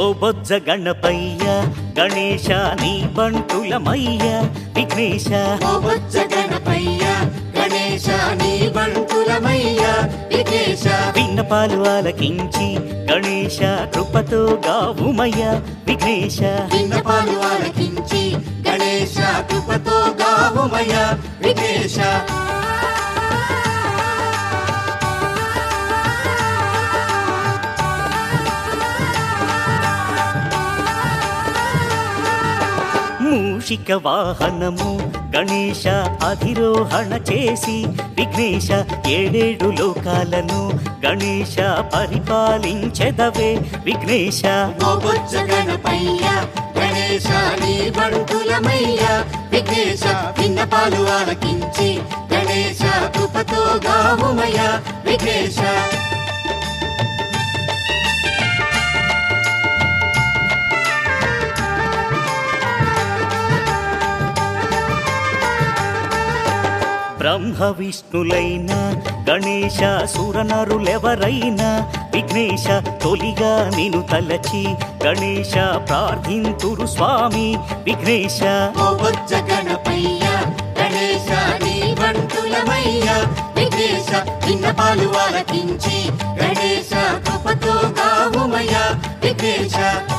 బొజ్జ గణపయ్య గణేశ నీ బంటులమయ్య విఘ్నేశ ఓ బొజ్జ గణపయ్య గణేశ నీ బంటులమయ్య విఘ్నేశ విన్నపాలు ఆలకించి గణేశ కృపతో గావుమయ్య విఘ్నేశ విన్నపాలు ఆలకించి గణేశ కృపతో గావుమయ్య విఘ్నేశ మూషిక వాహనము గణేశ అధిరోహణ చేసి విఘ్నేశ ఏడేడు లోకాలను గణేశ పరిపాలించెదవే విఘ్నేశ ఓ బొజ్జ గణపయ్య గణేశ నీ బంటులమయ్య విఘ్నేశ విన్నపాలు ఆలకించి గణేశ కృపతో గావుమయ్య విఘ్నేశ బ్రహ్మ విష్ణులైన గణేశ సురనరులెవరైనా విఘ్నేశ తొలిగా నిను తలచి గణేశ ప్రార్థింతురు స్వామి విఘ్నేశ ఓ బొజ్జ గణపయ్య గణేశ నీ బంటులమయ్య విఘ్నేశ విన్నపాలు ఆలకించి గణేశ కృపతో గావుమయ్య విఘ్నేశ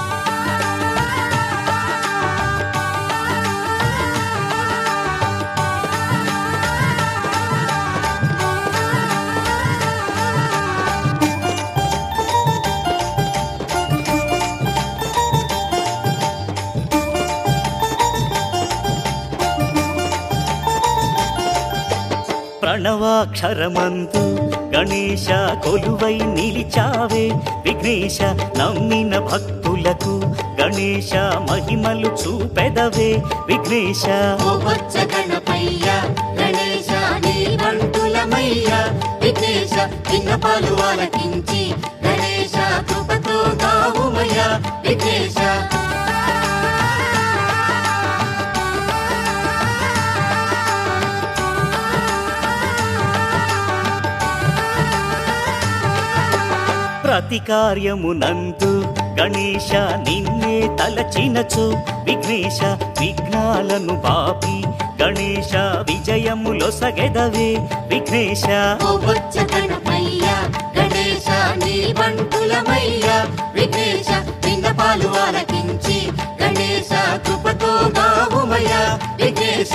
ప్రణవాక్షరమందు గణేశ కొలువై నిలిచావే విఘ్నేశ నమ్మిన భక్తులకు గణేశ మహిమలు చూపెదవే విఘ్నేశ ఓ బొజ్జ గణపయ్య గణేశ నీ బంటులమయ్య విఘ్నేశ విన్నపాలు ఆలకించి గణేశ కృపతో గావుమయ్య విఘ్నేశ ప్రతి కార్యమునందు గణేశ నిన్నే తలచినచు విఘ్నేశ విఘ్నాలను బాపి గణేశ విజయములొసగెదవే విఘ్నేశ ఓ బొజ్జ గణపయ్య గణేశ నీ బంటులమయ్య విఘ్నేశ విన్నపాలు ఆలకించి గణేశ కృపతో గావుమయ్య విఘ్నేశ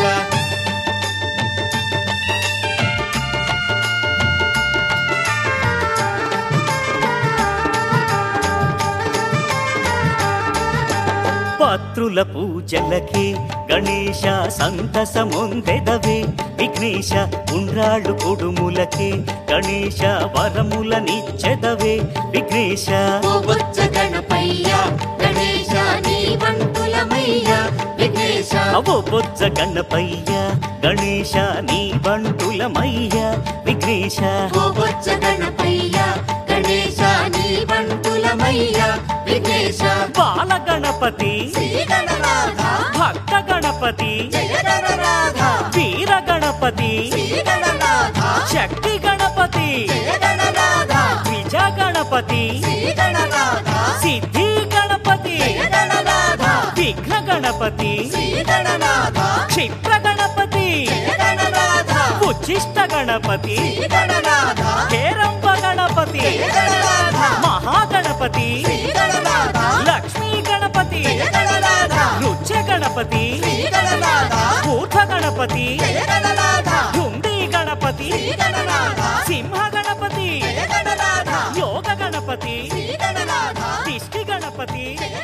పత్రుల పూజలకే గణేశ సంతసమొందెదవే విఘ్నేశ ఉండ్రాళ్ళు కుడుములకే గణేశ వరములనిచ్చెదవే విఘ్నేశ ఓ బొజ్జ గణపయ్య గణేశ నీ బంటులమయ్య విఘ్నేశ ఓ బొజ్జ గణపయ్య గణేశ నీ బంటులమయ్య విఘ్నేశ ఓ బొజ్జ గణపయ్య గణేశ నీ బంటులమయ్య విఘ్నేశ బాల గణపతి శ్రీ గణనాథ భక్త గణపతి జయ గణనాథ వీర గణపతి శ్రీ గణనాథ శక్తి గణపతి జయ గణనాథ విజ గణపతి శ్రీ గణనాథ సిద్ధి గణపతి జయ గణనాథ విఘ్న గణపతి శ్రీ గణనాథ క్షిప్ర గణపతి జయ గణనాథ ఉచ్చిష్ట గణపతి శ్రీ గణనాథ హేరంబ గణపతి జయ గణనాథ మహాగణపతి శ్రీ గణనాథ లక్ష్మీ గణపతి జయ గణనాథ నృత్య గణపతి శ్రీ గణనాథ ఊర్ధ గణపతి జయ గణనాథ ఢుండి గణపతి శ్రీ గణనాథ సింహ గణపతి జయ గణనాథ యోగ గణపతి శ్రీ గణనాథ దిష్టి గణపతి జయ